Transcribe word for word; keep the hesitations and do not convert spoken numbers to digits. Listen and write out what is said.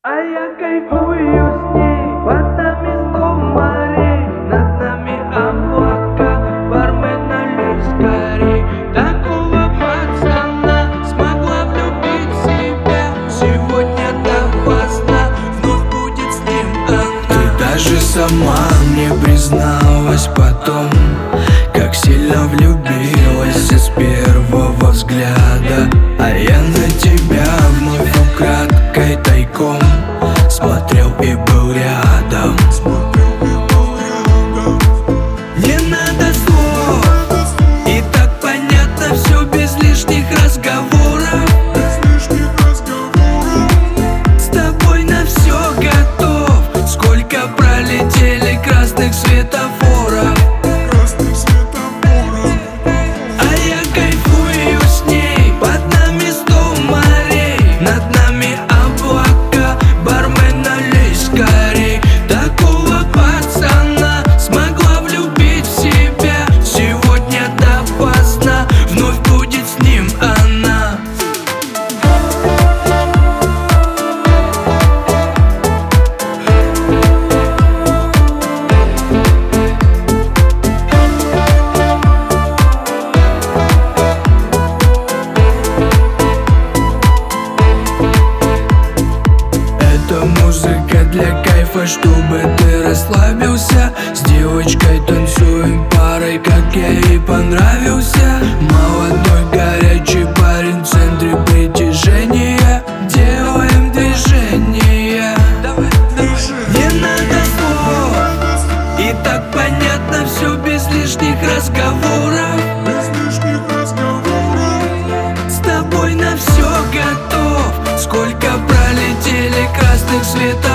А я кайфую с ней, под нами сто морей, над нами облака, бармен налей скорей. Такого пацана смогла влюбить в себя. Сегодня допоздна, вновь будет с ним она. Ты даже сама мне призналась потом, как сильно влюбилась с первого взгляда. А я на тебя вновь украдкой тайком смотрел и был рядом. Не надо слов, и так понятно все без лишних разговоров. С тобой на все готов. Сколько пролетели красных светофоров. А я кайфую с ней, под нами сто морей, над нами облака, бармен налей скорей. Такого пацана смогла влюбить в себя. Сегодня допоздна, вновь будет с ним она. Это музыка для кайфа, чтобы ты расслабился. С девочкой танцуем парой, как я ей понравился. Молодой горячий парень в центре притяжения. Делаем движение. Не надо слов, и так понятно все без лишних разговоров. С тобой на все готов. Сколько пролетели красных светов.